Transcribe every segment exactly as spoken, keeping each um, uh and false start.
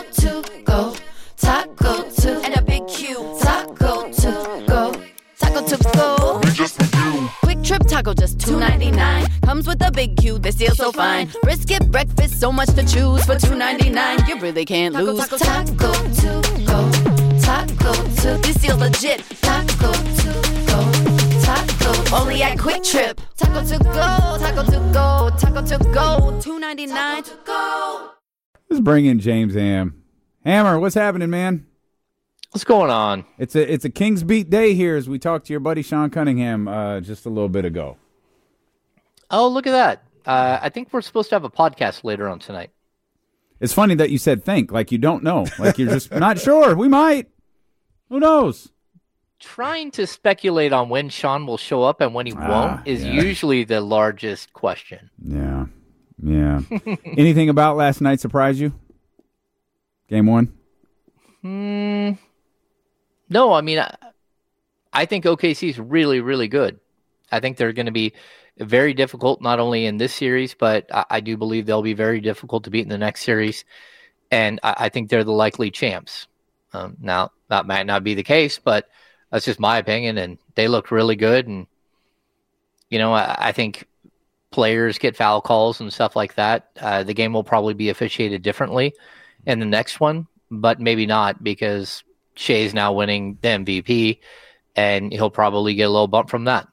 to go, taco to, and a big Q. Taco to go, taco to go. Just for you. Quick Trip Taco, just two ninety-nine. Comes with a big Q, they seal so fine. Brisket breakfast, so much to choose for two ninety-nine. You really can't taco, lose. Taco, taco to go, taco to. This seal's legit. Taco to go, taco. Only at Quick Trip. Taco to go, taco to go, taco to go. two ninety-nine to go. Let's bring in James Ham. Hammer, what's happening, man? What's going on? It's a it's a Kings Beat day here as we talked to your buddy Sean Cunningham uh, just a little bit ago. Oh, look at that. Uh, I think we're supposed to have a podcast later on tonight. It's funny that you said think, like you don't know. Like you're just not sure. We might. Who knows? Trying to speculate on when Sean will show up and when he Ah, won't is yeah. usually the largest question. Yeah. Yeah. Anything about last night surprise you? Game one? Hmm. No, I mean, I, I think O K C is really, really good. I think they're going to be very difficult, not only in this series, but I, I do believe they'll be very difficult to beat in the next series. And I, I think they're the likely champs. Um, now, that might not be the case, but that's just my opinion. And they look really good. And, you know, I, I think players get foul calls and stuff like that. Uh, the game will probably be officiated differently in the next one, but maybe not because Shea's now winning the M V P, and he'll probably get a little bump from that.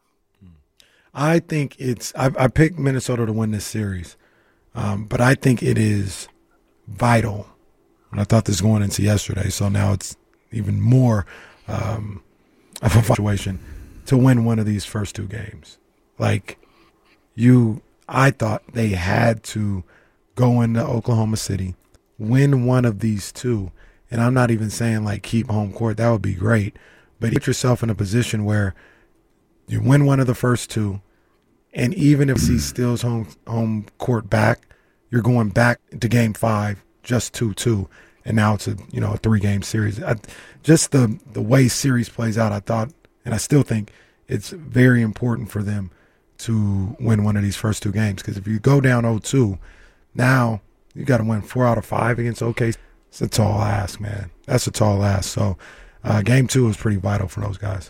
I think it's I, I picked Minnesota to win this series, um, but I think it is vital. And I thought this going into yesterday, so now it's even more um, of a situation to win one of these first two games. Like you, I thought they had to go into Oklahoma City, win one of these two. And I'm not even saying like keep home court. That would be great. But put yourself in a position where you win one of the first two, and even if he steals home home court back, you're going back to game five, just two two, and now it's a you know a three game series. I, just the the way series plays out, I thought, and I still think it's very important for them to win one of these first two games, because if you go down oh two, now you got to win four out of five against O K C. It's a tall ask, man. That's a tall ask. So uh, game two is pretty vital for those guys.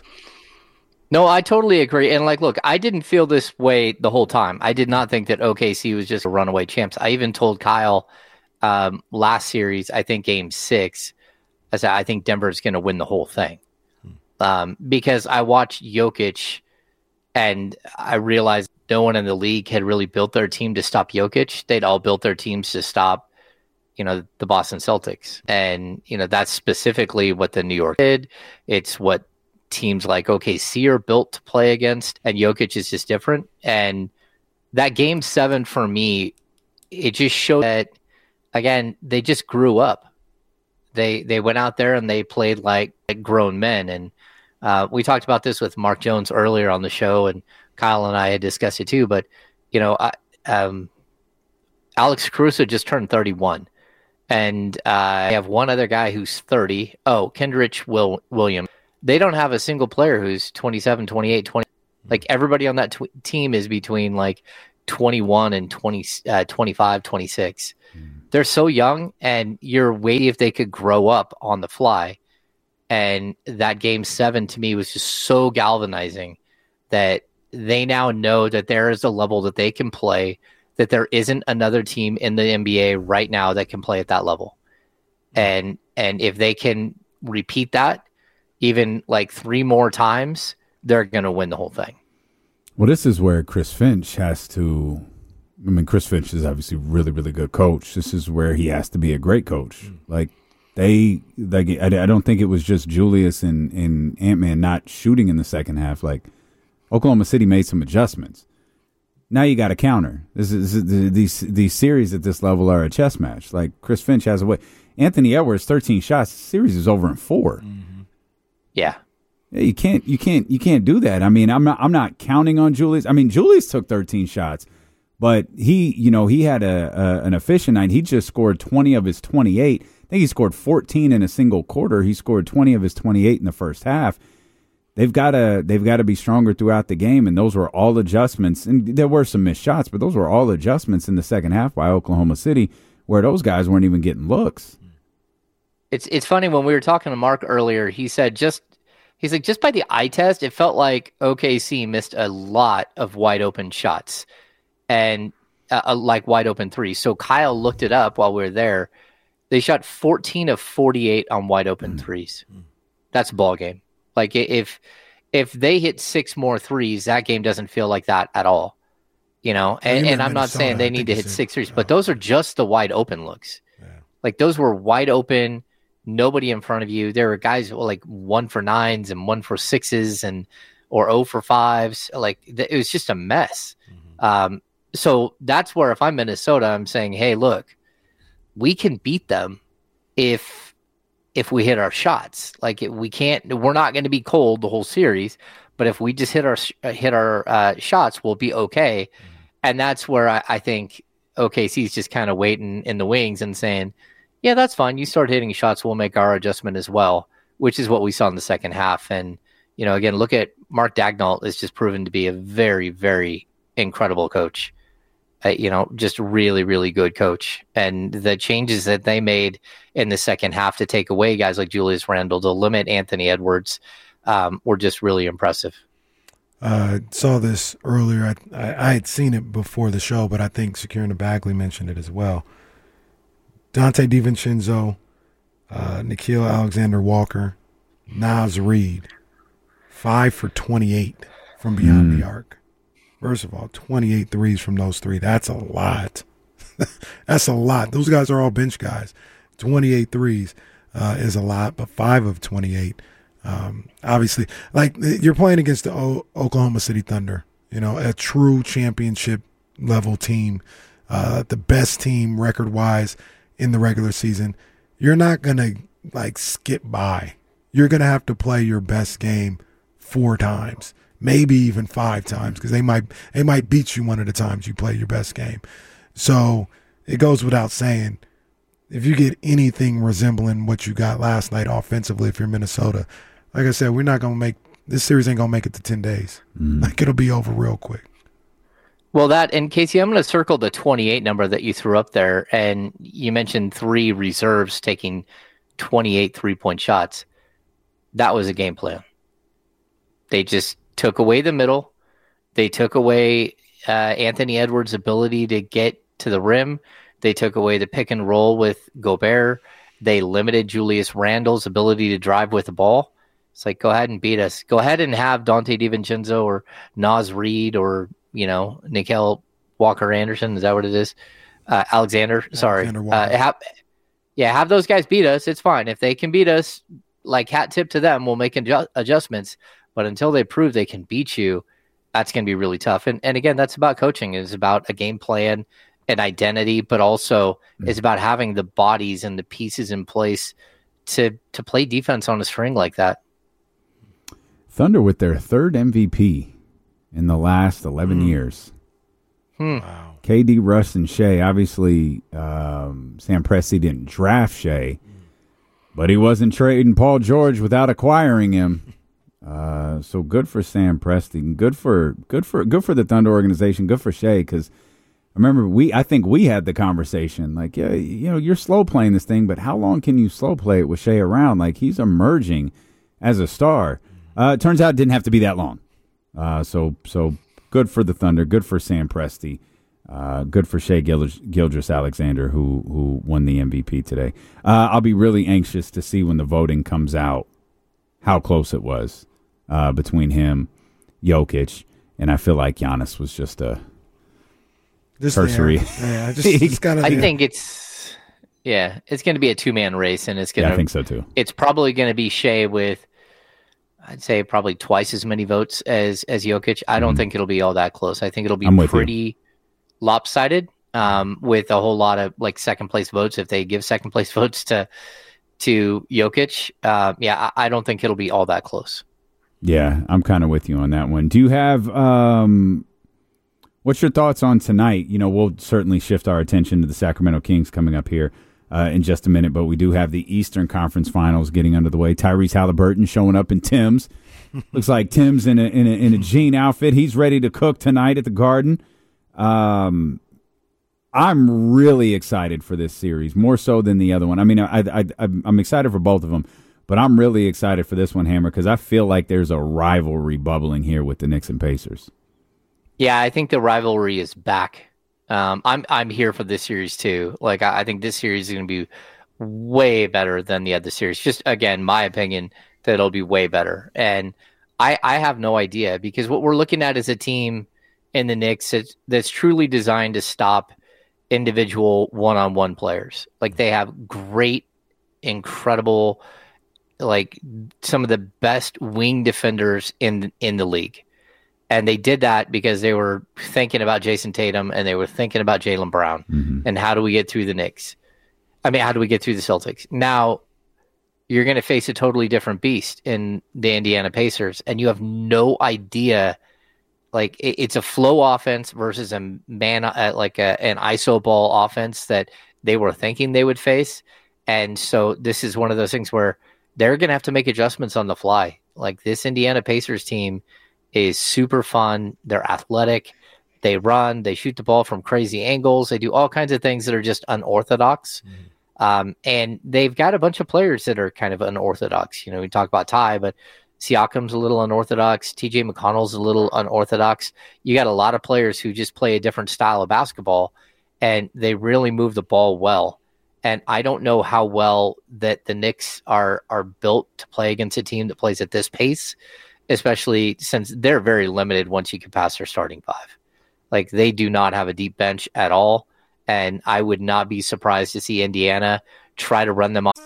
No, I totally agree. And like, look, I didn't feel this way the whole time. I did not think that O K C was just a runaway champs. I even told Kyle um, last series, I think game six, I said, I think Denver's going to win the whole thing. Hmm. Um, because I watched Jokic and I realized no one in the league had really built their team to stop Jokic. They'd all built their teams to stop, you know, the Boston Celtics. And, you know, that's specifically what the New York did. It's what teams like O K C are built to play against, and Jokic is just different. And that game seven for me, it just showed that, again, they just grew up. They they went out there and they played like, like grown men. And uh, we talked about this with Mark Jones earlier on the show, and Kyle and I had discussed it too. But, you know, I, um, Alex Caruso just turned thirty-one. And uh, I have one other guy who's thirty. Oh, Kendrick Will- Williams. They don't have a single player who's twenty-seven, twenty-eight, twenty. Like everybody on that tw- team is between like twenty-one and twenty, uh, twenty-five, twenty-six. Mm. They're so young, and you're waiting if they could grow up on the fly. And that game seven to me was just so galvanizing that they now know that there is a level that they can play, that there isn't another team in the N B A right now that can play at that level. And and if they can repeat that even like three more times, they're going to win the whole thing. Well, this is where Chris Finch has to – I mean, Chris Finch is obviously a really, really good coach. This is where he has to be a great coach. Mm. Like, they – like I, I don't think it was just Julius and, and Ant-Man not shooting in the second half. Like, Oklahoma City made some adjustments. Now you got to counter. This is, this is these these series at this level are a chess match. Like Chris Finch has a way. Anthony Edwards, thirteen shots. The series is over in four. Mm-hmm. Yeah. yeah, you can't you can't you can't do that. I mean, I'm not I'm not counting on Julius. I mean, Julius took thirteen shots, but he you know he had a, a an efficient night. He just scored twenty of his twenty-eight. I think he scored fourteen in a single quarter. He scored twenty of his twenty-eight in the first half. They've got to they've got to be stronger throughout the game, and those were all adjustments. And there were some missed shots, but those were all adjustments in the second half by Oklahoma City, where those guys weren't even getting looks. It's it's funny when we were talking to Mark earlier. He said just he's like just by the eye test, it felt like O K C missed a lot of wide open shots and uh, like wide open threes. So Kyle looked it up while we were there. They shot fourteen of forty-eight on wide open mm-hmm. threes. That's a ball game. Like if if they hit six more threes, that game doesn't feel like that at all. You know, and, and I'm not saying they need to hit six threes, but those are just the wide open looks. Yeah. Like those were wide open. Nobody in front of you. There were guys like one for nines and one for sixes and or oh for fives. Like it was just a mess. Mm-hmm. Um, so that's where if I'm Minnesota, I'm saying, hey, look, we can beat them if if we hit our shots. Like we can't. We're not going to be cold the whole series, but if we just hit our hit our uh, shots, we'll be okay. Mm-hmm. And that's where I, I think O K C is just kind of waiting in the wings and saying, yeah, that's fine. You start hitting shots, we'll make our adjustment as well, which is what we saw in the second half. And, you know, again, look at Mark Daigneault is just proven to be a very, very incredible coach. Uh, you know, just really, really good coach. And the changes that they made in the second half to take away guys like Julius Randle, to limit Anthony Edwards, um, were just really impressive. Uh, saw this earlier. I, I I had seen it before the show, but I think Sakirina Bagley mentioned it as well. Donte DiVincenzo, uh, Nickeil Alexander-Walker, Naz Reid, five for twenty-eight from beyond mm. the arc. First of all, twenty-eight threes from those three. That's a lot. That's a lot. Those guys are all bench guys. twenty-eight threes uh, is a lot, but five of twenty-eight. Um, obviously, like you're playing against the o- Oklahoma City Thunder, you know, a true championship level team, uh, the best team record wise in the regular season. You're not going to like skip by. You're going to have to play your best game four times, maybe even five times, because they might, they might beat you one of the times you play your best game. So it goes without saying, if you get anything resembling what you got last night offensively, if you're Minnesota, like I said, we're not going to make – this series ain't going to make it to ten days. Mm. Like, it'll be over real quick. Well, that – and, Casey, I'm going to circle the twenty-eight number that you threw up there, and you mentioned three reserves taking twenty-eight three-point shots. That was a game plan. They just took away the middle. They took away uh, Anthony Edwards' ability to get to the rim. They took away the pick and roll with Gobert. They limited Julius Randle's ability to drive with the ball. It's like, go ahead and beat us. Go ahead and have Donte DiVincenzo or Naz Reid or, you know, Nickeil Walker-Anderson. Is that what it is? Uh, Alexander, sorry. Alexander uh, have, yeah, have those guys beat us. It's fine. If they can beat us, like hat tip to them, we'll make adju- adjustments. But until they prove they can beat you, that's going to be really tough. And, and again, that's about coaching. It's about a game plan, an identity, but also mm-hmm. it's about having the bodies and the pieces in place to to play defense on a string like that. Thunder with their third M V P in the last eleven mm. years. Hmm. Wow. K D, Russ, and Shea. Obviously, um, Sam Presti didn't draft Shea, mm. but he wasn't trading Paul George without acquiring him. Uh, so good for Sam Presti. Good for good for good for the Thunder organization. Good for Shea, because I remember we. I think we had the conversation like, yeah, you know, you're slow playing this thing, but how long can you slow play it with Shea around? Like he's emerging as a star. Uh, it turns out it didn't have to be that long. Uh, so so good for the Thunder. Good for Sam Presti. Uh, good for Shea Gilgeous-Alexander, who who won the M V P today. Uh, I'll be really anxious to see when the voting comes out how close it was uh, between him, Jokic, and I feel like Giannis was just a just cursory. Yeah, just, just gotta I think it's yeah, it's going to be a two man race, and it's going to. Yeah, I think so too. It's probably going to be Shea with, I'd say, probably twice as many votes as as Jokic. I don't mm-hmm. think it'll be all that close. I think it'll be pretty you. lopsided, um, with a whole lot of like second place votes if they give second place votes to to Jokic. Uh, yeah, I, I don't think it'll be all that close. Yeah, I'm kind of with you on that one. Do you have um, what's your thoughts on tonight? You know, we'll certainly shift our attention to the Sacramento Kings coming up here uh, in just a minute, but we do have the Eastern Conference Finals getting under the way. Tyrese Halliburton showing up in Tim's. Looks like Tim's in a, in a, in a jean outfit. He's ready to cook tonight at the Garden. Um, I'm really excited for this series, more so than the other one. I mean, I, I, I, I'm excited for both of them, but I'm really excited for this one, Hammer, because I feel like there's a rivalry bubbling here with the Knicks and Pacers. Yeah, I think the rivalry is back. Um, I'm I'm here for this series too. Like I, I think this series is going to be way better than the other series. Just again, my opinion that it'll be way better. And I I have no idea, because what we're looking at is a team in the Knicks that's, that's truly designed to stop individual one-on-one players. Like they have great, incredible, like some of the best wing defenders in in the league. And they did that because they were thinking about Jason Tatum and they were thinking about Jaylen Brown. Mm-hmm. And how do we get through the Knicks? I mean, how do we get through the Celtics? Now, you're going to face a totally different beast in the Indiana Pacers, and you have no idea. Like, it, it's a flow offense versus a man, uh, like a, an I S O ball offense that they were thinking they would face. And so this is one of those things where they're going to have to make adjustments on the fly. Like, this Indiana Pacers team is super fun. They're athletic. They run. They shoot the ball from crazy angles. They do all kinds of things that are just unorthodox. Mm. Um, and they've got a bunch of players that are kind of unorthodox. You know, we talk about Ty, but Siakam's a little unorthodox. T J McConnell's a little unorthodox. You got a lot of players who just play a different style of basketball, and they really move the ball well. And I don't know how well that the Knicks are are built to play against a team that plays at this pace, especially since they're very limited once you can pass their starting five. Like, they do not have a deep bench at all, and I would not be surprised to see Indiana try to run them off.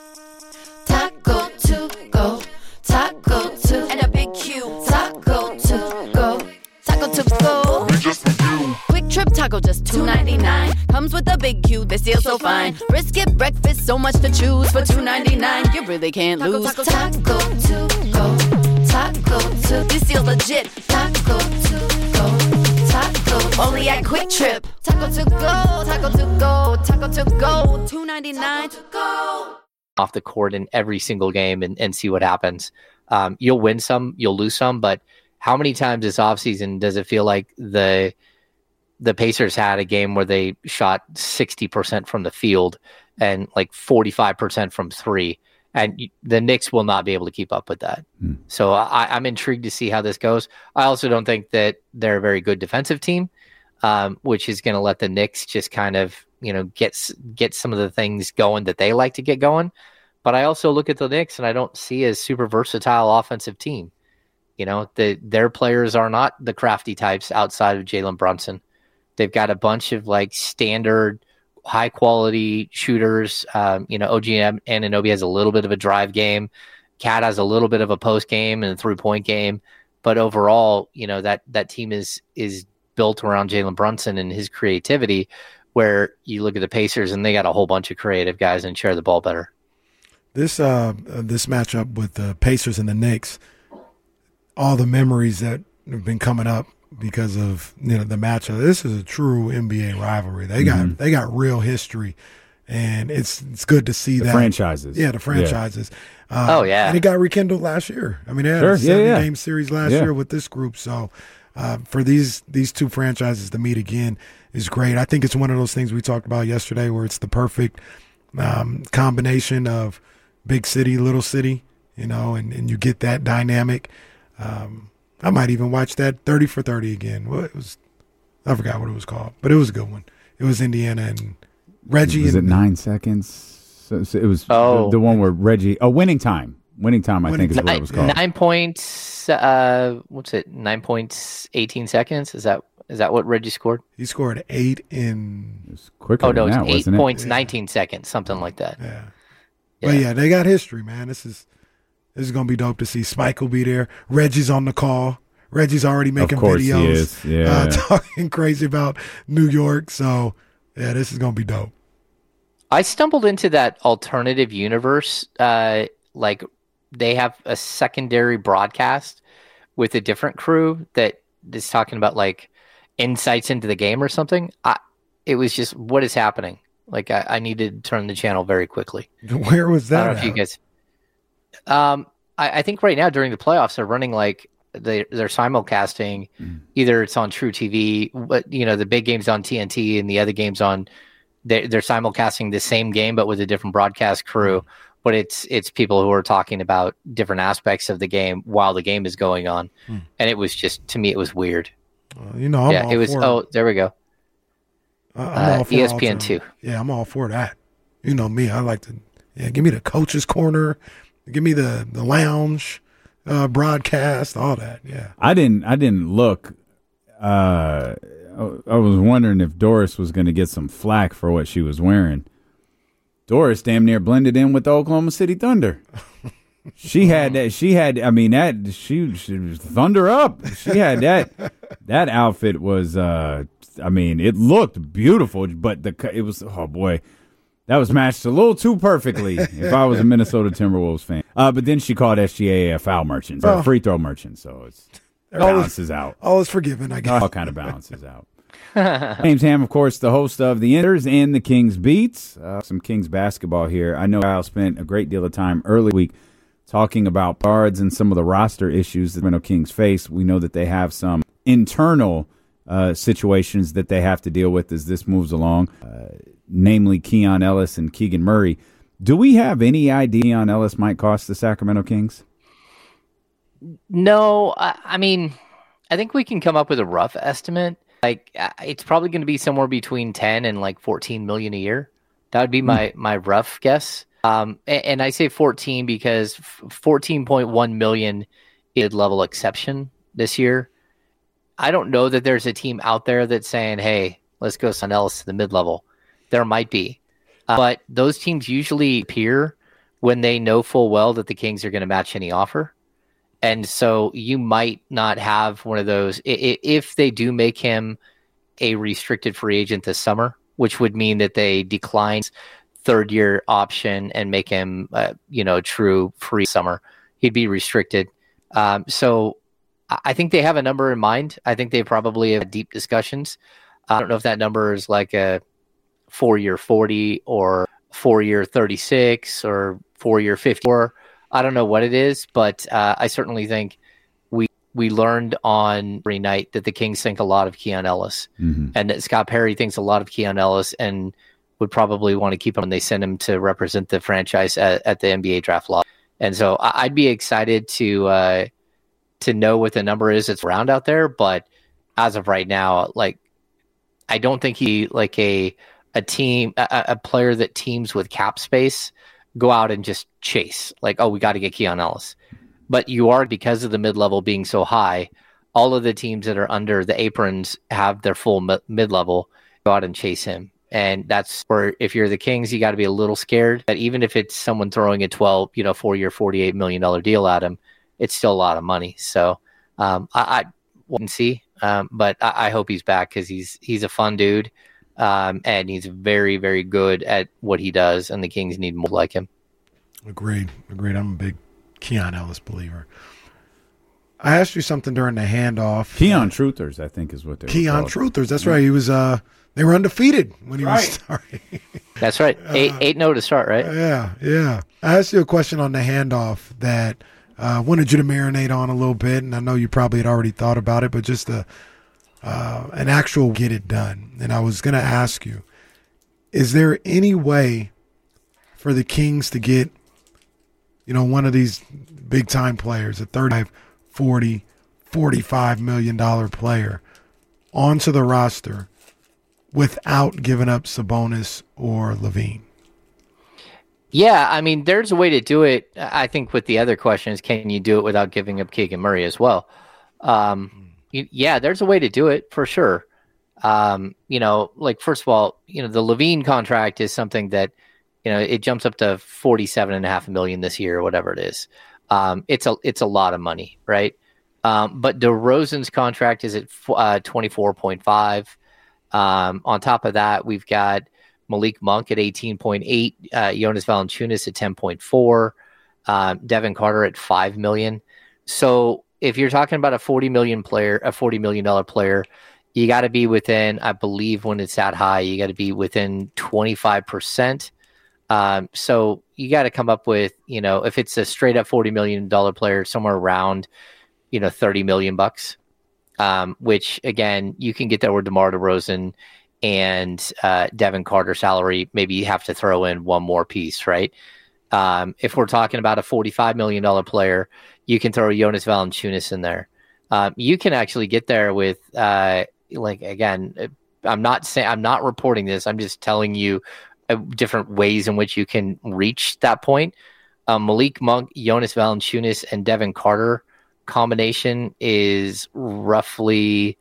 Taco to go, taco to, and a big Q. Taco to go, taco to go. Quick Trip Taco just two ninety-nine. Comes with a big Q, they steal so fine. Brisket breakfast, so much to choose for two ninety-nine. You really can't lose. Taco, taco, taco to go. Taco to, this deal's legit. Taco to go, taco, only at Quick Trip. Taco to go, taco to go, taco to go, two ninety-nine to go. Off the court in every single game and, and see what happens. Um, you'll win some, you'll lose some, but how many times this offseason does it feel like the the Pacers had a game where they shot sixty percent from the field and like forty-five percent from three? And the Knicks will not be able to keep up with that. Mm. So I, I'm intrigued to see how this goes. I also don't think that they're a very good defensive team, um, which is going to let the Knicks just kind of, you know, get get some of the things going that they like to get going. But I also look at the Knicks and I don't see a super versatile offensive team. You know, the, their players are not the crafty types outside of Jalen Brunson. They've got a bunch of like standard high quality shooters. Um, you know, O G Anunoby has a little bit of a drive game. Cat has a little bit of a post game and a three point game. But overall, you know, that, that team is, is built around Jalen Brunson and his creativity, where you look at the Pacers and they got a whole bunch of creative guys and share the ball better. This, uh, this matchup with the Pacers and the Knicks, all the memories that have been coming up because of, you know, the matchup. This is a true N B A rivalry. They got mm-hmm. they got real history, and it's it's good to see the that franchises. Yeah, the franchises. Yeah. Uh, oh yeah, and it got rekindled last year. I mean, they had sure. a seven yeah, yeah. game series last yeah. year with this group. So uh, for these these two franchises to meet again is great. I think it's one of those things we talked about yesterday, where it's the perfect um, combination of big city, little city. You know, and, and you get that dynamic. Um, I might even watch that thirty for thirty again. Well, it was, I forgot what it was called, but it was a good one. It was Indiana and Reggie. Was and, it nine seconds? So, so it was oh. the, the one where Reggie. Oh, winning time. Winning time. I winning think is what it was called. Nine points. Uh, what's it? Nine points. Eighteen seconds. Is that is that what Reggie scored? He scored eight in. It was quicker. Oh no, than it's that, eight wasn't points, it? nineteen seconds, something like that. Yeah. yeah. But yeah, they got history, man. This is. This is going to be dope to see. Spike will be there. Reggie's on the call. Reggie's already making of course videos. He is. Yeah. Uh, talking crazy about New York. So, yeah, this is going to be dope. I stumbled into that alternative universe. Uh, like, they have a secondary broadcast with a different crew that is talking about, like, insights into the game or something. I, it was just, what is happening? Like, I, I needed to turn the channel very quickly. Where was that? I don't know if you guys... Um, I, I think right now during the playoffs they're running like they they're simulcasting. Mm. Either it's on True T V, but you know the big games on T N T and the other games on. They're, they're simulcasting the same game but with a different broadcast crew. But it's it's people who are talking about different aspects of the game while the game is going on, hmm. and it was just to me it was weird. Uh, you know, I'm yeah, all it was. for Oh, it. there we go. Uh, uh, E S P N two. Yeah, I'm all for that. You know me, I like to. Yeah, give me the coach's corner, give me the the lounge uh, broadcast, all that. Yeah, I didn't. I didn't look. Uh, I was wondering if Doris was going to get some flack for what she was wearing. Doris damn near blended in with the Oklahoma City Thunder. She had that. She had. I mean, that she, she was thunder up. She had that. That outfit was. Uh, I mean, it looked beautiful, but the it was. Oh boy, that was matched a little too perfectly. If I was a Minnesota Timberwolves fan, uh, but then she called S G A a foul merchant, or oh. free throw merchant. So it's it balances out. All is forgiven, I guess. All kind of balances out. James Ham, of course, the host of the Inners and the Kings Beats. Uh, some Kings basketball here. I know Kyle spent a great deal of time early week talking about guards and some of the roster issues that the Sacramento Kings face. We know that they have some internal uh, situations that they have to deal with as this moves along, uh, namely Keon Ellis and Keegan Murray. Do we have any idea Keon Ellis might cost the Sacramento Kings? No, I, I mean, I think we can come up with a rough estimate. Like it's probably going to be somewhere between ten and like fourteen million a year. That would be my, mm. my rough guess. Um, and, and I say fourteen because fourteen point one million is level exception this year. I don't know that there's a team out there that's saying, hey, let's go something else to the mid-level. There might be. Uh, but those teams usually appear when they know full well that the Kings are going to match any offer. And so you might not have one of those if they do make him a restricted free agent this summer, which would mean that they decline third year option and make him, uh, you know, true free summer. He'd be restricted. Um, so I think they have a number in mind. I think they probably have deep discussions. I don't know if that number is like a four year forty or four year thirty-six or four year fifty-four. I don't know what it is, but uh, I certainly think we we learned on every night that the Kings think a lot of Keon Ellis, mm-hmm. and that Scott Perry thinks a lot of Keon Ellis, and would probably want to keep him when they send him to represent the franchise at, at the N B A draft lot. And so I, I'd be excited to uh, to know what the number is that's around out there. But as of right now, like I don't think he like a a team a, a player that teams with cap space go out and just chase like, oh, we got to get Keon Ellis. But you are, because of the mid-level being so high, all of the teams that are under the aprons have their full mi- mid-level, go out and chase him. And that's where, if you're the Kings, you got to be a little scared that even if it's someone throwing a twelve, you know, four-year, forty-eight million dollars deal at him, it's still a lot of money. So um, I, I won't see, um, but I, I hope he's back because he's he's a fun dude. Um, and he's very, very good at what he does, and the Kings need more like him. Agreed. Agreed. I'm a big Keon Ellis believer. I asked you something during the handoff. Keon uh, Truthers, I think, is what they're Keon Truthers. That's yeah. right. He was. Uh, they were undefeated when he right. was starting. That's right. Eight, uh, eight no to start, right? Yeah, yeah. I asked you a question on the handoff that I uh, wanted you to marinate on a little bit, and I know you probably had already thought about it, but just a. Uh, an actual get it done. And I was going to ask you, is there any way for the Kings to get, you know, one of these big time players, a thirty-five, forty, forty-five million dollars player onto the roster without giving up Sabonis or LaVine? Yeah, I mean, there's a way to do it. I think with the other question is, can you do it without giving up Keegan Murray as well? Um, Yeah, there's a way to do it for sure. Um, you know, like first of all, you know, the LaVine contract is something that, you know, it jumps up to forty-seven and a half million this year or whatever it is. Um, it's a it's a lot of money, right? Um, but DeRozan's contract is at uh, twenty-four point five. Um, on top of that, we've got Malik Monk at eighteen point eight, uh, Jonas Valanciunas at ten point four, um, Devin Carter at five million. So if you're talking about a forty million player, a forty million dollars player, you got to be within, I believe when it's that high, you got to be within twenty-five percent. Um, so you got to come up with, you know, if it's a straight up forty million dollars player, somewhere around you know, thirty million bucks, um, which again, you can get there with DeMar DeRozan and uh, Devin Carter salary. Maybe you have to throw in one more piece, right? Um, if we're talking about a forty-five million dollars player, you can throw Jonas Valanciunas in there. Um, you can actually get there with, uh, like, again, I'm not saying, I'm not reporting this. I'm just telling you uh, different ways in which you can reach that point. Um, Malik Monk, Jonas Valanciunas, and Devin Carter combination is roughly,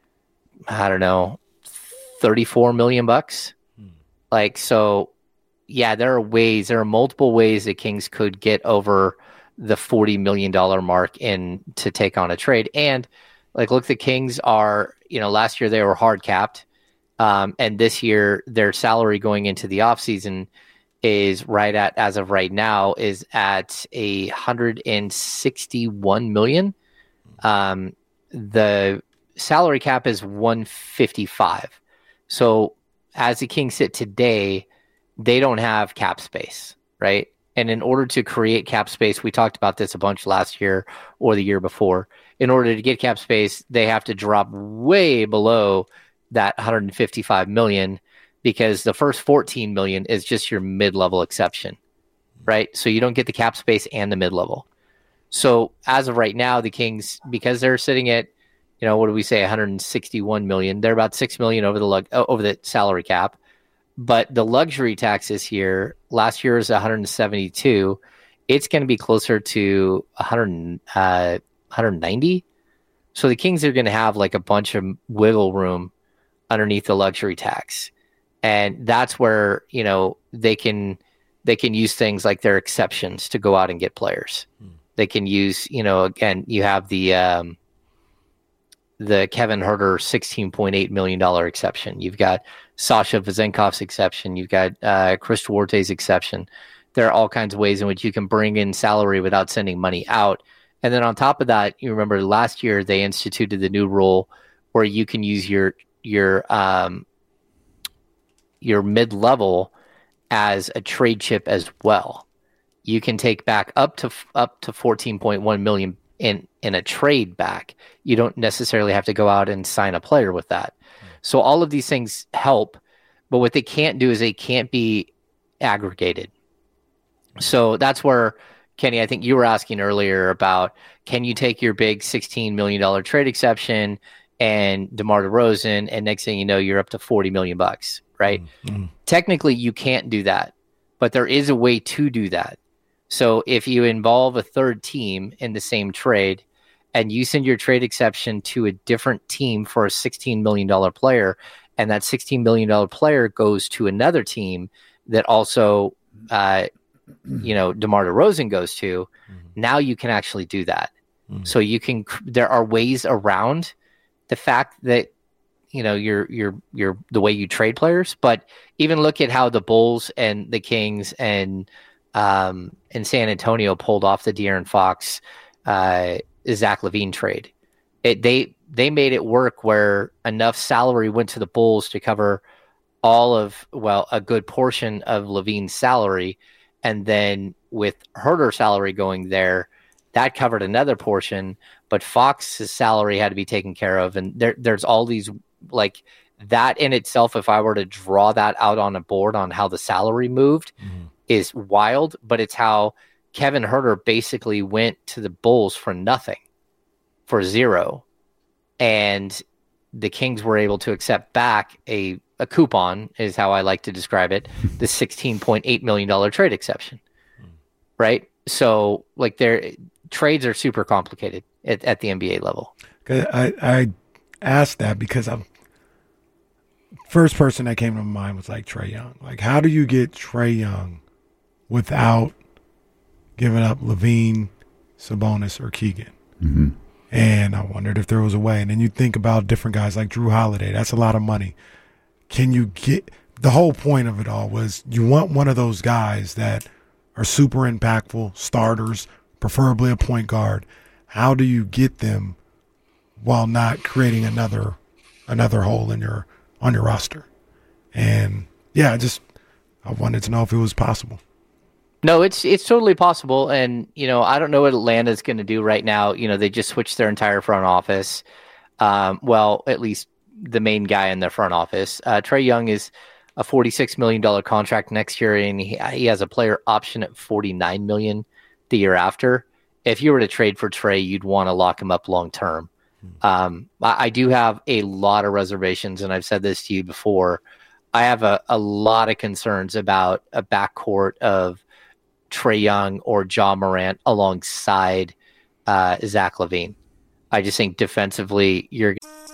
I don't know, thirty-four million bucks. Hmm. Like, so yeah, there are ways, there are multiple ways the Kings could get over the forty million dollars mark in to take on a trade. And like, look, the Kings are, you know, last year they were hard capped. Um, and this year their salary going into the offseason is right at, as of right now, is at a hundred sixty-one million. Um, the salary cap is one fifty-five. So as the Kings sit today, they don't have cap space, right? And in order to create cap space, we talked about this a bunch last year or the year before. In order to get cap space, they have to drop way below that one hundred fifty-five million, because the first fourteen million is just your mid-level exception, right? So you don't get the cap space and the mid-level. So as of right now, the Kings, because they're sitting at, you know, what do we say, one hundred sixty-one million, they're about six million over the lug, over the salary cap. But the luxury tax this year, last year was one hundred seventy-two. It's going to be closer to one hundred, uh, one hundred ninety. So the Kings are going to have like a bunch of wiggle room underneath the luxury tax. And that's where, you know, they can they can use things like their exceptions to go out and get players. Hmm. They can use, you know, again, you have the um, the Kevin Huerter sixteen point eight million dollars exception. You've got Sasha Vezenkov's exception. You've got uh, Chris Duarte's exception. There are all kinds of ways in which you can bring in salary without sending money out. And then on top of that, you remember last year they instituted the new rule where you can use your your um, your mid-level as a trade chip as well. You can take back up to up to fourteen point one million in in a trade back. You don't necessarily have to go out and sign a player with that. So all of these things help, but what they can't do is they can't be aggregated. So that's where, Kenny, I think you were asking earlier about, can you take your big sixteen million dollars trade exception and DeMar DeRozan, and next thing you know, you're up to forty million bucks, right? Mm-hmm. Technically, you can't do that, but there is a way to do that. So if you involve a third team in the same trade and you send your trade exception to a different team for a sixteen million dollars player, and that sixteen million dollars player goes to another team that also, uh, you know, DeMar DeRozan goes to, mm-hmm. now you can actually do that. Mm-hmm. So you can, there are ways around the fact that, you know, you're, you're, you're the way you trade players, but even look at how the Bulls and the Kings and, um, and San Antonio pulled off the De'Aaron Fox, uh, Zach LaVine trade. It, they, they made it work where enough salary went to the Bulls to cover all of, well, a good portion of LaVine's salary. And then with Huerter's salary going there, that covered another portion, but Fox's salary had to be taken care of. And there, there's all these, like, that in itself, if I were to draw that out on a board on how the salary moved, mm-hmm. is wild, but it's how Kevin Huerter basically went to the Bulls for nothing, for zero. And the Kings were able to accept back a, a coupon, is how I like to describe it, the sixteen point eight million dollars trade exception, mm. right? So, like, their trades are super complicated at, at the N B A level. I, I asked that because I'm first person that came to my mind was like Trae Young. Like, how do you get Trae Young without giving up LaVine, Sabonis, or Keegan? Mm-hmm. And I wondered if there was a way. And then you think about different guys like Drew Holiday. That's a lot of money. Can you get – the whole point of it all was you want one of those guys that are super impactful, starters, preferably a point guard. How do you get them while not creating another another hole in your on your roster? And, yeah, I just – I wanted to know if it was possible. No, it's it's totally possible, and you know I don't know what Atlanta's going to do right now. You know they just switched their entire front office. Um, well, at least the main guy in their front office. Uh, Trae Young is a forty-six million dollars contract next year, and he he has a player option at forty-nine million dollars the year after. If you were to trade for Trae, you'd want to lock him up long term. Um, I, I do have a lot of reservations, and I've said this to you before. I have a, a lot of concerns about a backcourt of Trae Young or Ja Morant alongside uh, Zach LaVine. I just think defensively, you're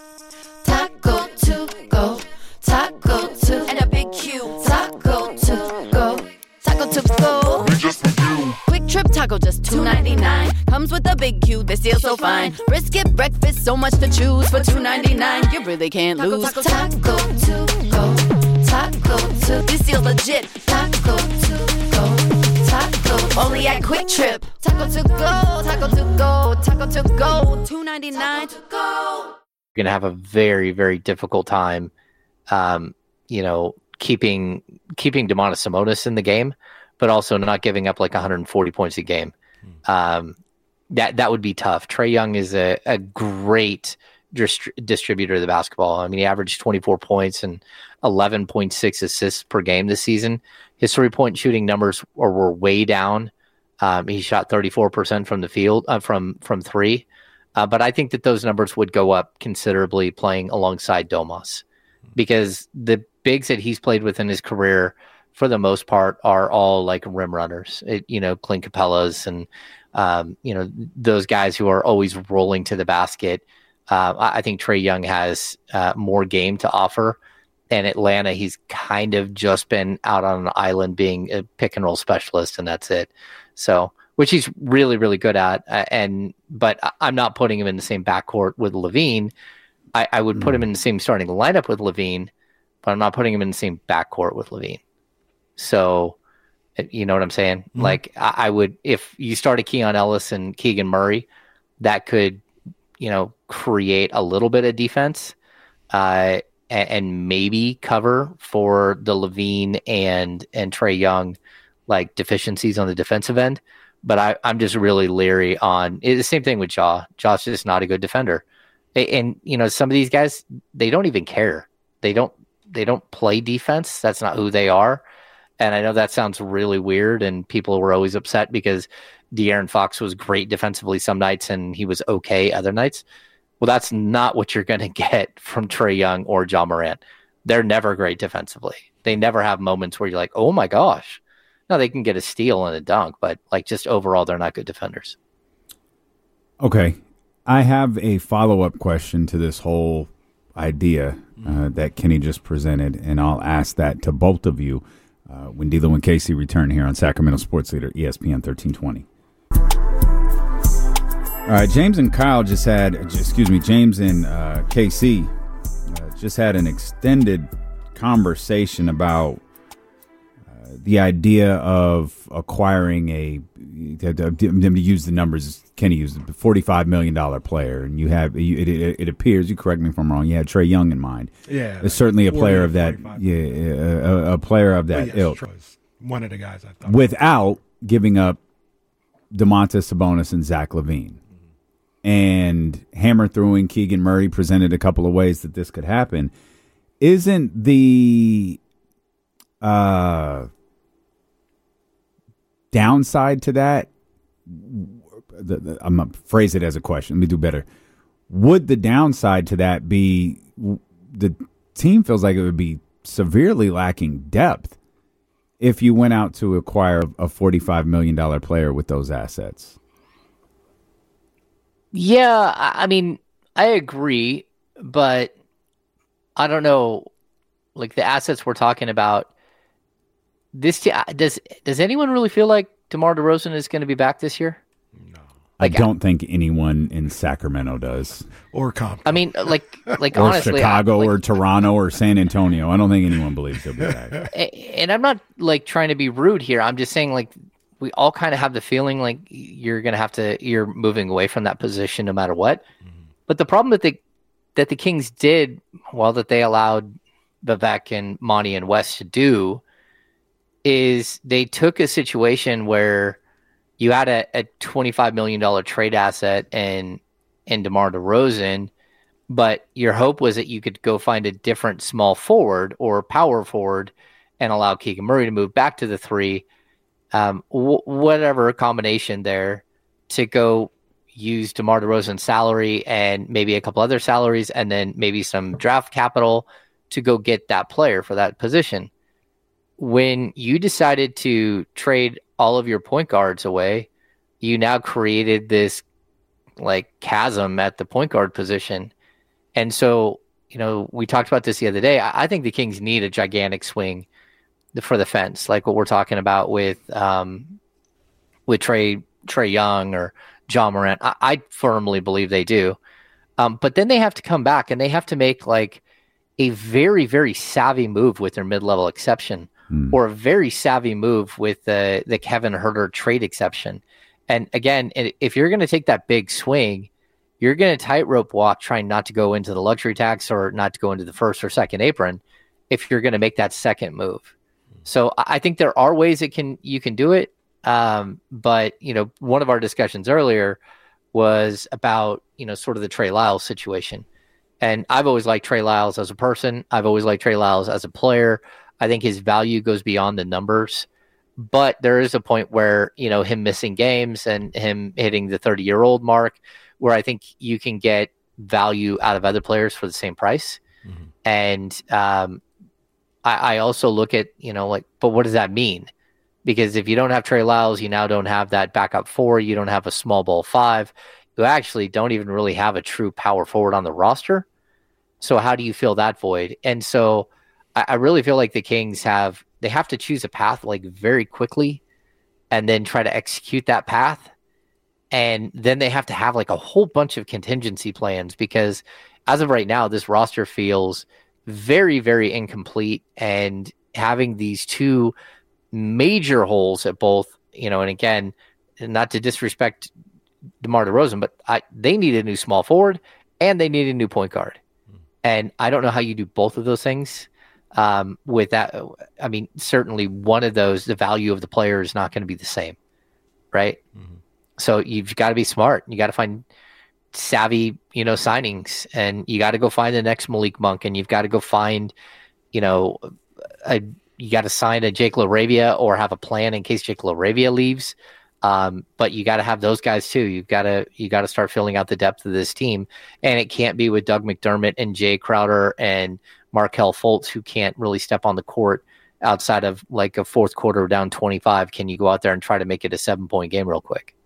Taco to go, taco to, and a big Q. Taco to go, taco to go. Quick Trip Taco just two ninety-nine. Comes with a big Q, they feel so fine. Brisket breakfast, so much to choose for two ninety-nine. You really can't lose. Taco, taco to go, taco to. This deal's legit. Taco to go, taco. Only at Quick Trip. Taco to go, taco to go, taco to go. two ninety-nine to go. going to have a very, very difficult time, um, you know, keeping keeping Domantas Sabonis in the game, but also not giving up like one hundred forty points a game. Um, that that would be tough. Trae Young is a, a great dist- distributor of the basketball. I mean, he averaged twenty-four points and eleven point six assists per game this season. His three-point shooting numbers were, were way down. Um, he shot thirty-four percent from the field, uh, from from three. Uh, but I think that those numbers would go up considerably playing alongside Domas, because the bigs that he's played with in his career, for the most part, are all like rim runners. It, you know, Clint Capellas and, um, you know, those guys who are always rolling to the basket. Uh, I, I think Trae Young has uh, more game to offer. And Atlanta, he's kind of just been out on an island being a pick and roll specialist, and that's it. So, which he's really, really good at. Uh, and but I'm not putting him in the same backcourt with LaVine. I, I would mm. put him in the same starting lineup with LaVine, but I'm not putting him in the same backcourt with LaVine. So, you know what I'm saying? Mm. Like, I, I would, if you started Keon Ellis and Keegan Murray, that could, you know, create a little bit of defense, uh, and, and maybe cover for the LaVine and and Trae Young, like, deficiencies on the defensive end. But I, I'm just really leery on it's the same thing with Ja. Ja's just not a good defender. And, and, you know, some of these guys, they don't even care. They don't, they don't play defense. That's not who they are. And I know that sounds really weird, and people were always upset because De'Aaron Fox was great defensively some nights and he was okay other nights. Well, that's not what you're going to get from Trae Young or Ja Morant. They're never great defensively. They never have moments where you're like, oh my gosh. No, they can get a steal and a dunk, but like just overall, they're not good defenders. Okay. I have a follow-up question to this whole idea uh, that Kenny just presented, and I'll ask that to both of you uh, when D'Lo and Casey return here on Sacramento Sports Leader, E S P N thirteen twenty. All right, James and Kyle just had, excuse me, James and uh, K C uh, just had an extended conversation about the idea of acquiring a, them to use the numbers Kenny used, a forty-five million dollars player, and you have, it, it, it appears, you correct me if I'm wrong, you had Trae Young in mind. Yeah. It's certainly a player of that, yeah, a, a player of that yes, ilk. Troy's one of the guys I thought. Without giving up Domantas Sabonis and Zach LaVine. Mm-hmm. And hammer throwing Keegan Murray presented a couple of ways that this could happen. Isn't the uh, downside to that, the, the, I'm going to phrase it as a question. Let me do better. Would the downside to that be the team feels like it would be severely lacking depth if you went out to acquire a forty-five million dollars player with those assets? Yeah, I mean, I agree, but I don't know, like the assets we're talking about, this t- does does anyone really feel like DeMar DeRozan is going to be back this year? No. Like, I don't think anyone in Sacramento does. Or Compton. I mean, like, like or honestly, Chicago I, like, or Toronto or San Antonio. I don't think anyone believes he'll be back. And I'm not like trying to be rude here. I'm just saying, like, we all kind of have the feeling like you're going to have to, you're moving away from that position no matter what. Mm-hmm. But the problem that the that the Kings did, well, that they allowed Vivek and Monty and West to do, is they took a situation where you had a, a twenty-five million dollars trade asset in, in DeMar DeRozan, but your hope was that you could go find a different small forward or power forward and allow Keegan Murray to move back to the three, um, w- whatever combination there, to go use DeMar DeRozan's salary and maybe a couple other salaries and then maybe some draft capital to go get that player for that position. When you decided to trade all of your point guards away, you now created this like chasm at the point guard position. And so, you know, we talked about this the other day. I, I think the Kings need a gigantic swing for the fence, like what we're talking about with um, with Trey Trey Young or John Morant. I, I firmly believe they do. Um, but then they have to come back and they have to make like a very, very savvy move with their mid-level exception. Hmm. Or a very savvy move with the, the Kevin Huerter trade exception. And again, if you're going to take that big swing, you're going to tightrope walk trying not to go into the luxury tax or not to go into the first or second apron if you're going to make that second move. So I think there are ways it can you can do it. Um, but, you know, one of our discussions earlier was about, you know, sort of the Trey Lyles situation. And I've always liked Trey Lyles as a person. I've always liked Trey Lyles as a player. I think his value goes beyond the numbers, but there is a point where, you know, him missing games and him hitting the thirty-year-old mark where I think you can get value out of other players for the same price. Mm-hmm. And um, I, I also look at, you know, like, but what does that mean? Because if you don't have Trey Lyles, you now don't have that backup four. You don't have a small ball five. You actually don't even really have a true power forward on the roster. So how do you fill that void? And so I really feel like the Kings have, they have to choose a path like very quickly and then try to execute that path. And then they have to have like a whole bunch of contingency plans because as of right now, this roster feels very, very incomplete, and having these two major holes at both, you know, and again, not to disrespect DeMar DeRozan, but I, they need a new small forward and they need a new point guard. And I don't know how you do both of those things. Um, with that, I mean, certainly one of those, the value of the player is not going to be the same, right? Mm-hmm. So you've got to be smart. You got to find savvy, you know, signings, and you got to go find the next Malik Monk, and you've got to go find, you know, a, you got to sign a Jake LaRavia or have a plan in case Jake LaRavia leaves. Um, but you got to have those guys too. You've got to you got to start filling out the depth of this team, and it can't be with Doug McDermott and Jay Crowder and Markelle Fultz, who can't really step on the court outside of like a fourth quarter down twenty-five. Can you go out there and try to make it a seven point game real quick?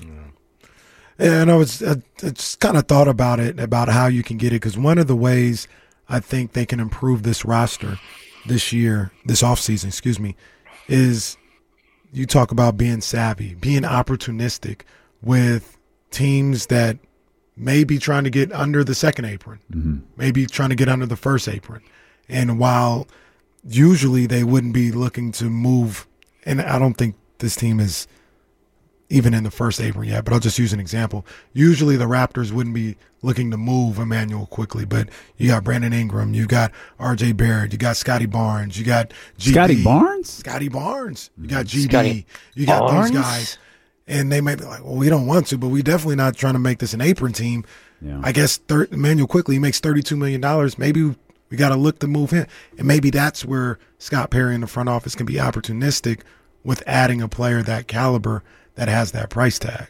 Yeah, and I was I, I just kind of thought about it, about how you can get it, because one of the ways I think they can improve this roster this year, this offseason, excuse me, is you talk about being savvy, being opportunistic with teams that may be trying to get under the second apron, mm-hmm. maybe trying to get under the first apron. And while usually they wouldn't be looking to move, and I don't think this team is even in the first apron yet, but I'll just use an example. Usually the Raptors wouldn't be looking to move Emmanuel quickly, but you got Brandon Ingram, you got R J Barrett, you got Scotty Barnes, you got G D. Scotty Barnes? Scotty Barnes. You got G D. Scotty you got Barnes? Those guys. And they might be like, well, we don't want to, but we definitely not trying to make this an apron team. Yeah. I guess thir- Emmanuel Quickley makes thirty-two million dollars. Maybe we got to look to move him. And maybe that's where Scott Perry in the front office can be opportunistic with adding a player that caliber that has that price tag.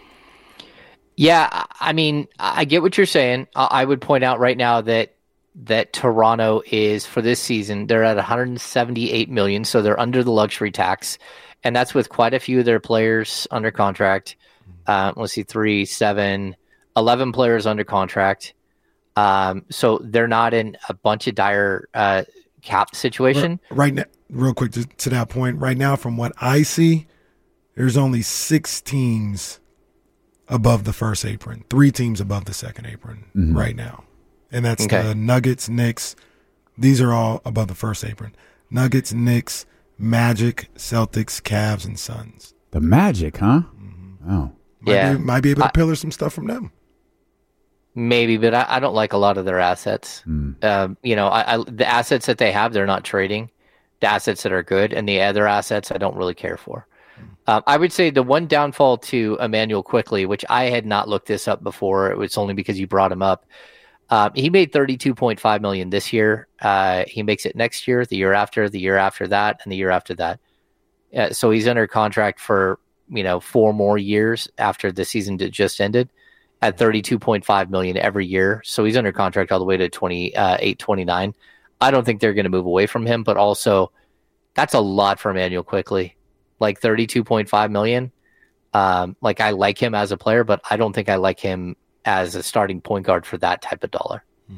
Yeah, I mean, I get what you're saying. I would point out right now that that Toronto is, for this season, they're at one hundred seventy-eight million dollars, so they're under the luxury tax, and that's with quite a few of their players under contract. Uh, let's see, three, seven, eleven players under contract. Um, so they're not in a bunch of dire uh, cap situation. Right now, real quick to, to that point, right now, from what I see, there's only six teams above the first apron, three teams above the second apron mm-hmm. right now. And that's okay. The Nuggets, Knicks. These are all above the first apron. Nuggets, Knicks, Magic, Celtics, Cavs, and Suns. The Magic, huh? Mm-hmm. Oh. Might yeah. Be, might be able to I, pillar some stuff from them. Maybe, but I, I don't like a lot of their assets. Mm. Um, you know, I, I, the assets that they have, they're not trading. the assets that are good, and the other assets I don't really care for. Um, I would say the one downfall to Emmanuel Quickley, which I had not looked this up before, it was only because you brought him up. Um, he made thirty-two point five million dollars this year. Uh, he makes it next year, the year after, the year after that, and the year after that. Uh, so he's under contract for, you know, four more years after the season that just ended at thirty-two point five million dollars every year. So he's under contract all the way to twenty-eight, twenty-nine. I don't think they're going to move away from him, but also that's a lot for Emmanuel Quickley. Like thirty-two point five million dollars. Um, like I like him as a player, but I don't think I like him as a starting point guard for that type of dollar. Hmm.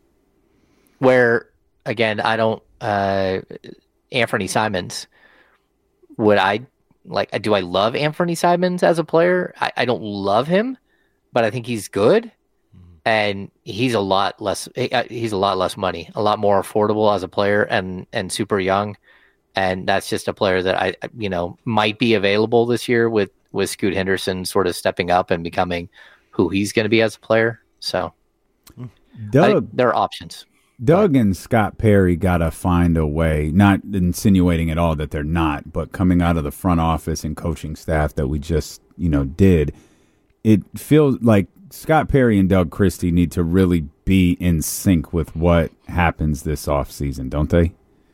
Where, again, I don't, uh, Anthony Simons, would I, like, do I love Anthony Simons as a player? I, I don't love him, but I think he's good. Hmm. And he's a lot less, he's a lot less money, a lot more affordable as a player and, and super young. And that's just a player that I, you know, might be available this year with, with Scoot Henderson sort of stepping up and becoming who he's going to be as a player. So Doug, I, there are options. Doug and Scott Perry got to find a way, not insinuating at all that they're not, but coming out of the front office and coaching staff that we just, you know, did, it feels like Scott Perry and Doug Christie need to really be in sync with what happens this offseason, don't they?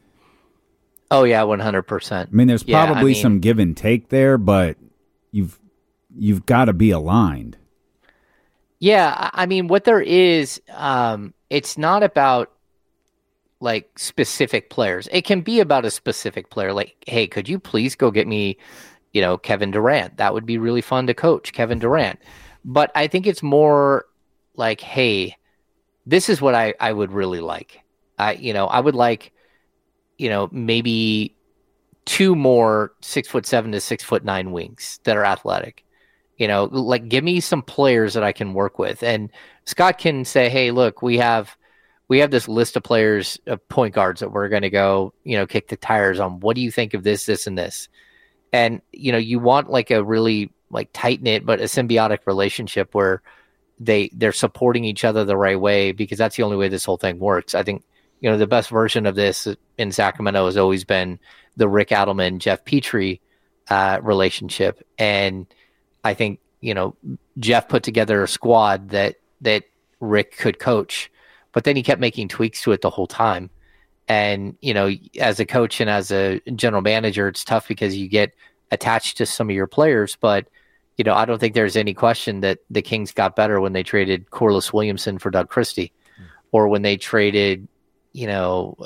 Oh, yeah, one hundred percent. I mean, there's yeah, probably I mean, some give and take there, but you've you've got to be aligned. Yeah, I mean, what there is, um, it's not about like specific players. It can be about a specific player. Like, hey, could you please go get me, you know, Kevin Durant? That would be really fun to coach Kevin Durant. But I think it's more like, hey, this is what I, I would really like. I, you know, I would like, you know, maybe two more six foot seven to six foot nine wings that are athletic. You know, like give me some players that I can work with. And Scott can say, hey, look, we have we have this list of players, of point guards that we're going to go, you know, kick the tires on. What do you think of this, this, and this? And, you know, you want like a really like tight knit, but a symbiotic relationship where they they're supporting each other the right way, because that's the only way this whole thing works. I think, you know, the best version of this in Sacramento has always been the Rick Adelman, Jeff Petrie uh, relationship. And I think, you know, Jeff put together a squad that that Rick could coach, but then he kept making tweaks to it the whole time. And, you know, as a coach and as a general manager, it's tough because you get attached to some of your players. But, you know, I don't think there's any question that the Kings got better when they traded Corliss Williamson for Doug Christie, mm. or when they traded, you know,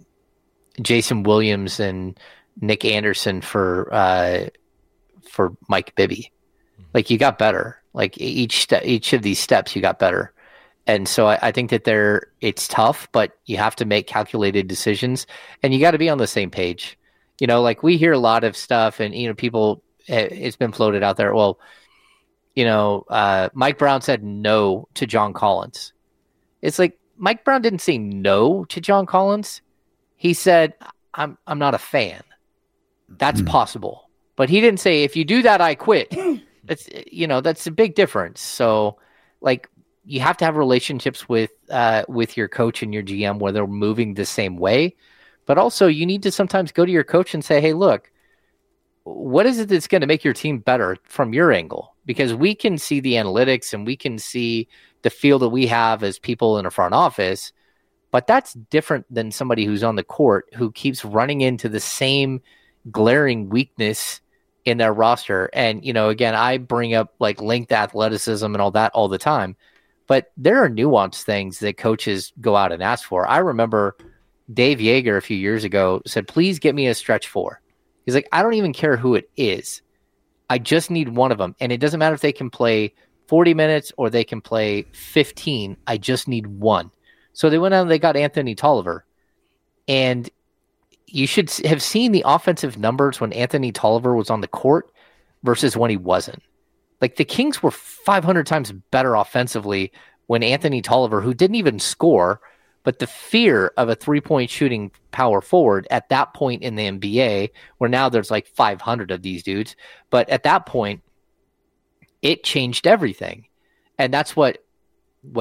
Jason Williams and Nick Anderson for uh, for Mike Bibby. Like you got better. Like each step, each of these steps, you got better. And so I, I think that they're, it's tough, but you have to make calculated decisions, and you got to be on the same page. You know, like we hear a lot of stuff, and you know, people, it's been floated out there. Well, you know, uh, Mike Brown said no to John Collins. It's like Mike Brown didn't say no to John Collins. He said, "I'm I'm not a fan." That's mm. possible, but he didn't say, "If you do that, I quit." That's, you know, that's a big difference. So, like, you have to have relationships with uh, with your coach and your G M where they're moving the same way. But also, you need to sometimes go to your coach and say, hey, look, what is it that's going to make your team better from your angle? Because we can see the analytics and we can see the feel that we have as people in a front office, but that's different than somebody who's on the court who keeps running into the same glaring weakness in their roster. And, you know, again, I bring up like linked athleticism and all that all the time, but there are nuanced things that coaches go out and ask for. I remember Dave Yeager a few years ago said, please get me a stretch four. He's like, I don't even care who it is. I just need one of them. And it doesn't matter if they can play forty minutes or they can play fifteen. I just need one. So they went out and they got Anthony Tolliver. And you should have seen the offensive numbers when Anthony Tolliver was on the court versus when he wasn't. Like the Kings were five hundred times better offensively when Anthony Tolliver, who didn't even score, but the fear of a three-point shooting power forward at that point in the N B A, where now there's like five hundred of these dudes, but at that point, it changed everything. And that's what, what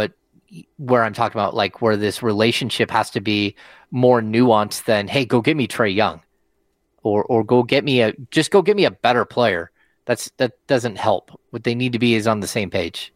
where I'm talking about, like where this relationship has to be more nuanced than, hey, go get me Trae Young, or or go get me a just go get me a better player. That's that doesn't help. What they need to be is on the same page.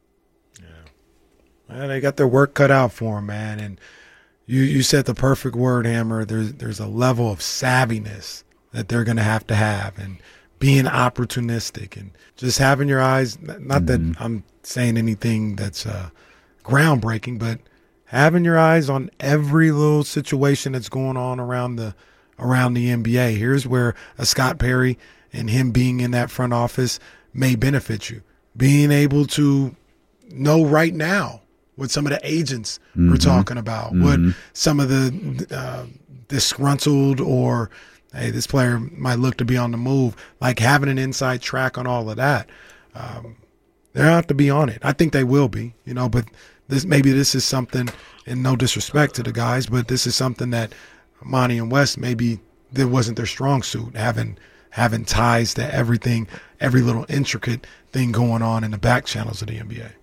Yeah, man, they got their work cut out for them, man. And you you said the perfect word, Hammer. There's there's a level of savviness that they're going to have to have, and being opportunistic and just having your eyes. Not mm-hmm. that I'm saying anything that's uh, groundbreaking, but having your eyes on every little situation that's going on around the around the N B A. Here's where a Scott Perry and him being in that front office may benefit you. Being able to know right now what some of the agents mm-hmm. are talking about, mm-hmm. what some of the uh, disgruntled or, hey, this player might look to be on the move, like having an inside track on all of that. Um, they have to be on it. I think they will be, you know, but this maybe this is something, and no disrespect to the guys, but this is something that Monty and West, maybe that wasn't their strong suit, having having ties to everything, every little intricate thing going on in the back channels of the N B A.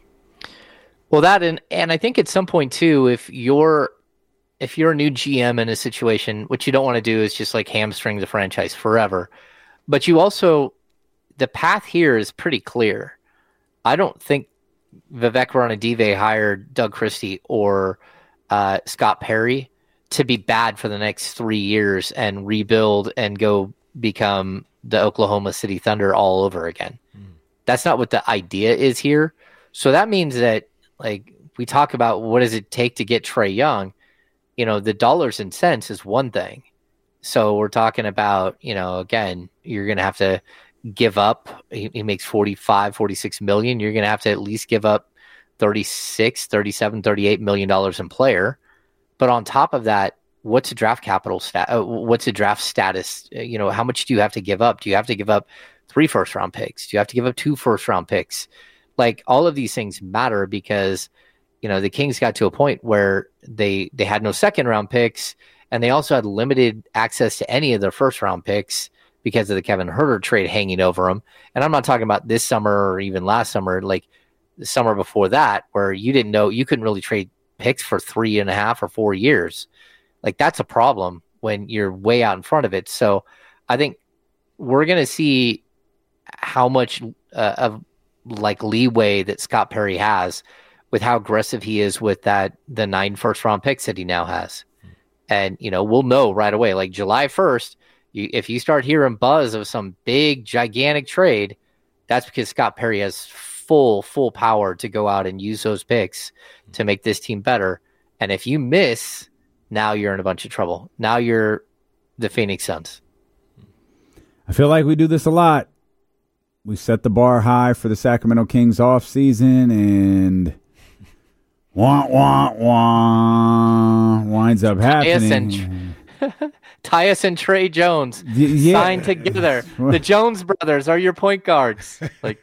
Well, that and and I think at some point too, if you're if you're a new G M in a situation, what you don't want to do is just like hamstring the franchise forever. But you also, the path here is pretty clear. I don't think Vivek Ranadive hired Doug Christie or uh, Scott Perry to be bad for the next three years and rebuild and go become the Oklahoma City Thunder all over again. Mm. That's not what the idea is here. So that means that, like, we talk about what does it take to get Trae Young, you know, the dollars and cents is one thing. So we're talking about, you know, again, you're going to have to give up. He, he makes forty-five, forty-six million. You're going to have to at least give up thirty-six, thirty-seven, thirty-eight million dollars in player. But on top of that, what's a draft capital stat? Uh, what's a draft status? Uh, you know, how much do you have to give up? Do you have to give up three first round picks? Do you have to give up two first round picks? Like, all of these things matter because, you know, the Kings got to a point where they they had no second round picks, and they also had limited access to any of their first round picks because of the Kevin Huerter trade hanging over them. And I'm not talking about this summer or even last summer, like the summer before that, where you didn't know, you couldn't really trade picks for three and a half or four years. Like, that's a problem when you're way out in front of it. So I think we're going to see how much uh, of like leeway that Scott Perry has with how aggressive he is with that, the nine first round picks that he now has. And, you know, we'll know right away, like July first, you, if you start hearing buzz of some big, gigantic trade, that's because Scott Perry has full, full power to go out and use those picks to make this team better. And if you miss, now you're in a bunch of trouble. Now you're the Phoenix Suns. I feel like we do this a lot. We set the bar high for the Sacramento Kings off season, and wah, wah, wah, winds up happening. Tyus and Trae Jones yeah. signed together. The Jones brothers are your point guards. Like,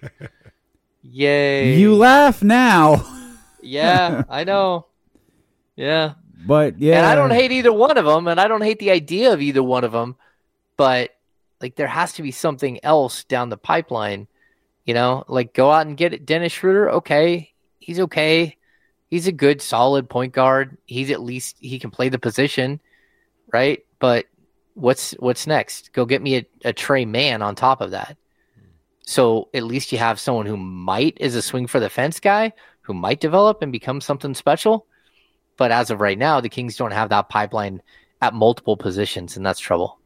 yay. You laugh now. Yeah, I know. Yeah. But, yeah. And I don't hate either one of them, and I don't hate the idea of either one of them, but, like, there has to be something else down the pipeline, you know? Like, go out and get it. Dennis Schroeder, okay. He's okay. He's a good, solid point guard. He's at least, he can play the position, right? But what's what's next? Go get me a, a Trae Mann on top of that. So at least you have someone who might is a swing for the fence guy, who might develop and become something special. But as of right now, the Kings don't have that pipeline at multiple positions, and that's trouble.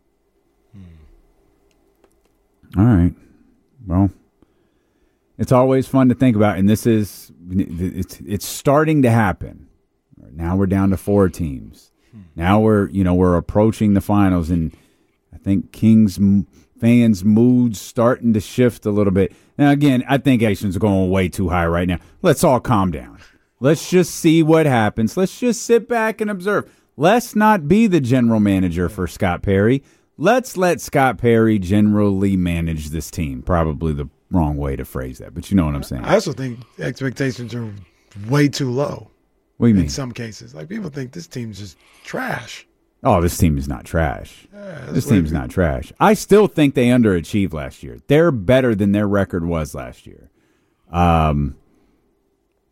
All right. Well, it's always fun to think about, and this is it's it's starting to happen. Now we're down to four teams. Now we're you know we're approaching the finals, and I think Kings fans' moods starting to shift a little bit. Now again, I think Asians are going way too high right now. Let's all calm down. Let's just see what happens. Let's just sit back and observe. Let's not be the general manager for Scott Perry. Let's let Scott Perry generally manage this team. Probably the wrong way to phrase that, but you know what I'm saying. I also think expectations are way too low. What do you mean? In some cases. Like, people think this team's just trash. Oh, this team is not trash. Yeah, this team's not trash. I still think they underachieved last year. They're better than their record was last year. Um,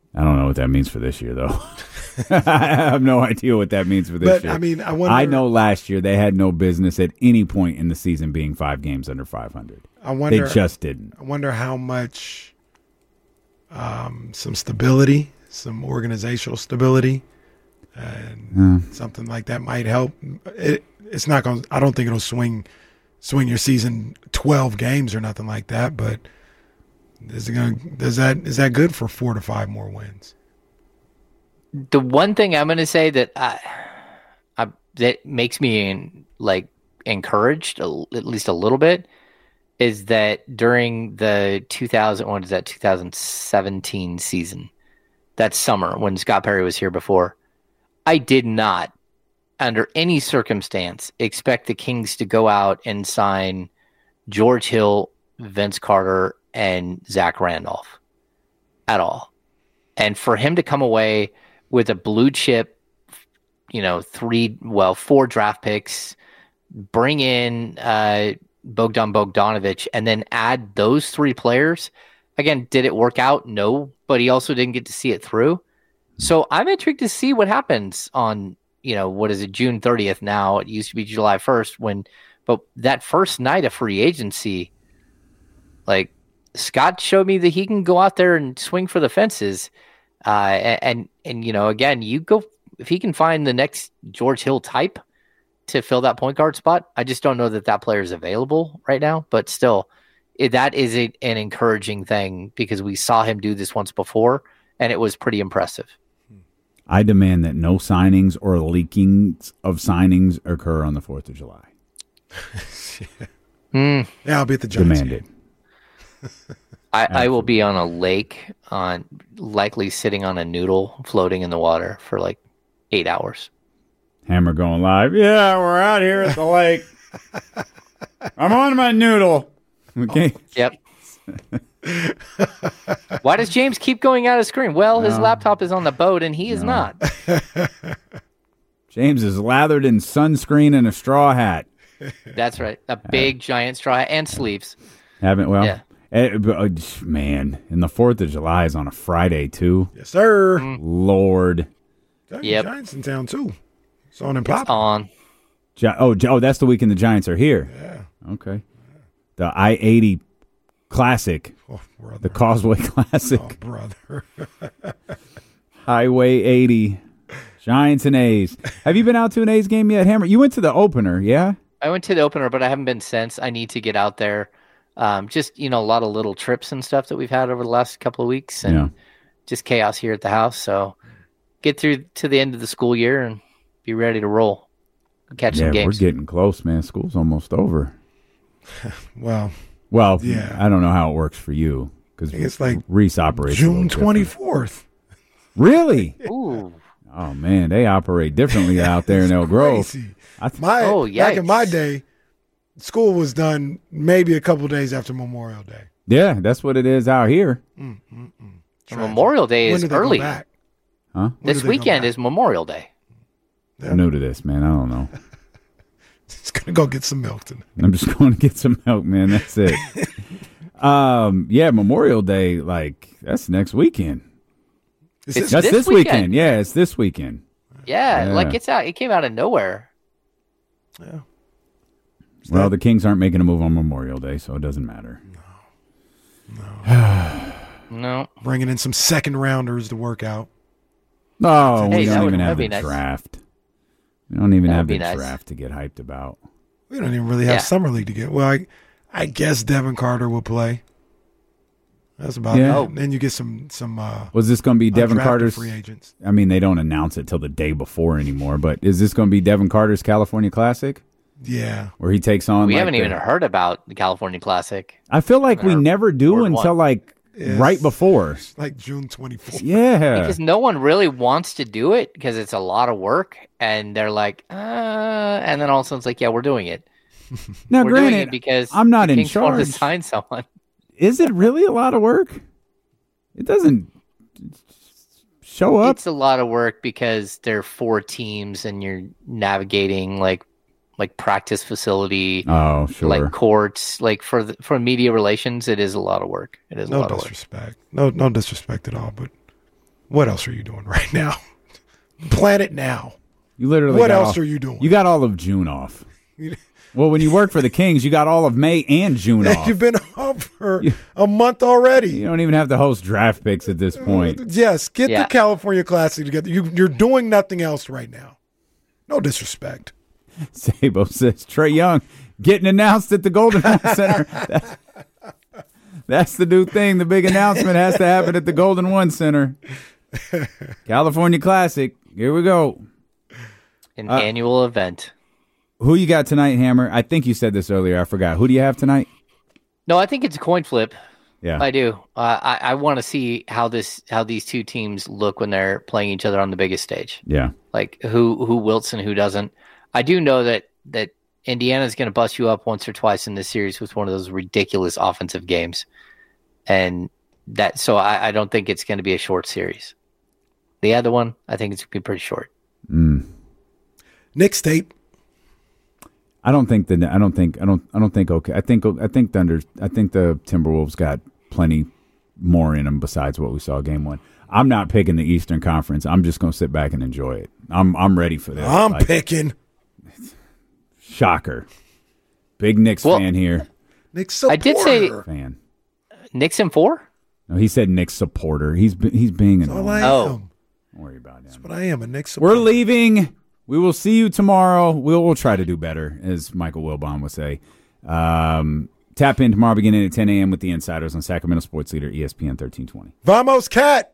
I don't know what that means for this year, though. I have no idea what that means for this But year. I mean, I wonder. I know last year they had no business at any point in the season being five games under five hundred. I wonder. They just didn't. I wonder how much um, some stability, some organizational stability, and Mm. something like that might help. It, it's not going. I don't think it'll swing swing your season twelve games or nothing like that. But is it going? Does that is that good for four to five more wins? The one thing I'm going to say that I, I, that makes me in, like encouraged a, at least a little bit is that during the two thousand what is that two thousand seventeen season, that summer when Scott Perry was here before, I did not, under any circumstance, expect the Kings to go out and sign George Hill, Vince Carter, and Zach Randolph at all, and for him to come away with a blue chip, you know, three, well, four draft picks, bring in uh, Bogdan Bogdanovic, and then add those three players. Again, did it work out? No, but he also didn't get to see it through. So I'm intrigued to see what happens on, you know, what is it, June thirtieth now? It used to be July first when, but that first night of free agency, like Scott showed me that he can go out there and swing for the fences. Uh, and, and, and, you know, again, you go, if he can find the next George Hill type to fill that point guard spot, I just don't know that that player is available right now, but still it, that is a, an encouraging thing because we saw him do this once before and it was pretty impressive. I demand that no signings or leakings of signings occur on the fourth of July. Mm. Yeah, I'll be at the Giants. Demand it. I, I will be on a lake, on likely sitting on a noodle, floating in the water for like eight hours. Hammer going live. Yeah, we're out here at the lake. I'm on my noodle. Okay. Yep. Why does James keep going out of screen? Well, his No. laptop is on the boat and he is No. not. James is lathered in sunscreen and a straw hat. That's right. A big giant straw hat and sleeves. Haven't well. Yeah. eh, but, uh, man, and the fourth of July is on a Friday too. Yes, sir. Lord. Giants, Yep. Giants in town too. It's on and It's pop. on. Gi- oh, Gi- oh, that's the weekend the Giants are here. Yeah. Okay. The I eighty Classic, Oh, brother. the Causeway Classic, Oh, brother. Highway eighty, Giants and A's. Have you been out to an A's game yet, Hammer? You went to the opener, yeah? I went to the opener, but I haven't been since. I need to get out there. Um, just, you know, a lot of little trips and stuff that we've had over the last couple of weeks and Yeah. just chaos here at the house. So get through to the end of the school year and be ready to roll. Catch Yeah, some games. we're getting close, man. School's almost over. Well, Well, Yeah. I don't know how it works for you because it's like Reese operates a little June different. twenty-fourth. Really? Ooh. Oh man, they operate differently out there in Elk Grove. Crazy. I th- My, Oh, back in my yikes. day, school was done maybe a couple days after Memorial Day. yeah, that's what it is out here, Tragic. Memorial Day When is do they go early. back? huh? When This do they go weekend back? is Memorial Day. Yeah. I'm new to this, man. I don't know. Just gonna go get some milk tonight. I'm just going to get some milk, man. That's it. um, yeah, Memorial Day, like that's next weekend. Is It's this, That's this this, weekend. weekend. Yeah, it's this weekend. Yeah, Yeah. like it's out. It came out of nowhere. yeah. Is Well, that- the Kings aren't making a move on Memorial Day, so it doesn't matter. No. bringing in some second rounders to work out. No, Hey, we that don't would- even have that'd the be nice. draft. We don't even That have would the be nice. draft to get hyped about. We don't even really have Yeah. summer league to get. Well, I, I guess Devin Carter will play. That's about Yeah. it. Then you get some some uh, Was this going to be Devin undrafted Carter's? free agents. I mean, they don't announce it till the day before anymore. But is this going to be Devin Carter's California Classic, Yeah, where he takes on? We like haven't the- even heard about the California Classic. I feel like we or never do Ward until one. like Yes. right before. it's like June twenty-fourth. Yeah, Because no one really wants to do it because it's a lot of work. And they're like, uh, and then all of a sudden it's like, yeah, we're doing it. now we're doing it granted, because I'm not the in Kings want to charge. sign someone. Is it really a lot of work? It doesn't show up. It's a lot of work because there are four teams and you're navigating like like practice facility, Oh, sure. like courts, like for the, for media relations, it is a lot of work. It is a No lot of work. disrespect. No no disrespect at all. But What else are you doing right now? Plan it now. You literally. What got else all, are you doing? You got all of June off. Well, when you work for the Kings, you got all of May and June off. You've been off for a month already. You don't even have to host draft picks at this point. Yes, get Yeah. the California Classic together. You, you're doing nothing else right now. No disrespect. Sabo says Trae Young getting announced at the Golden One Center. That's, that's the new thing. The big announcement has to happen at the Golden One Center. California Classic. Here we go. An Uh, annual event. Who you got tonight, Hammer? I think you said this earlier. I forgot. Who do you have tonight? No, I think it's a coin flip. Yeah. I do. Uh, I, I want to see how this how these two teams look when they're playing each other on the biggest stage. Yeah. Like who who wilts and who doesn't. I do know that that Indiana's going to bust you up once or twice in this series with one of those ridiculous offensive games, and that so I, I don't think it's going to be a short series. The other one, I think it's going to be pretty short. Mm. Knicks tape. I don't think the I don't think I don't I don't think okay. I think I think Thunder I think the Timberwolves got plenty more in them besides what we saw game one. I'm not picking the Eastern Conference. I'm just going to sit back and enjoy it. I'm I'm ready for this. I'm Like, picking. shocker. Big Knicks Well, fan here. Knicks supporter. I did say- Fan. Knicks in four? No, he said Knicks supporter. He's be- he's being That's all I annoying. Oh. am. Don't worry about him. But I am a Knicks supporter. We're leaving. We will see you tomorrow. We'll we'll try to do better, as Michael Wilbon would say. Um, tap in tomorrow beginning at ten a.m. with the Insiders on Sacramento Sports Leader E S P N thirteen twenty. Vamos, Cat.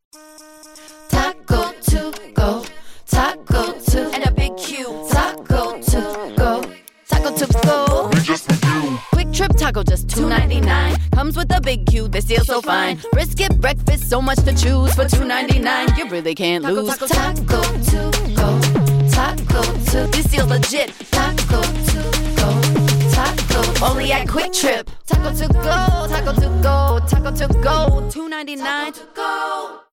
Taco to go, taco to, and a big Q. Taco to go, taco to go. Quick Trip Taco just two ninety-nine. Comes with a big Q, they seal so fine. Brisket breakfast, so much to choose for two ninety-nine. You really can't lose. Taco to go, taco to, this deal's legit. Taco to go, taco, only at Quick Trip. Taco to go, taco to go, taco to go, two ninety-nine to go.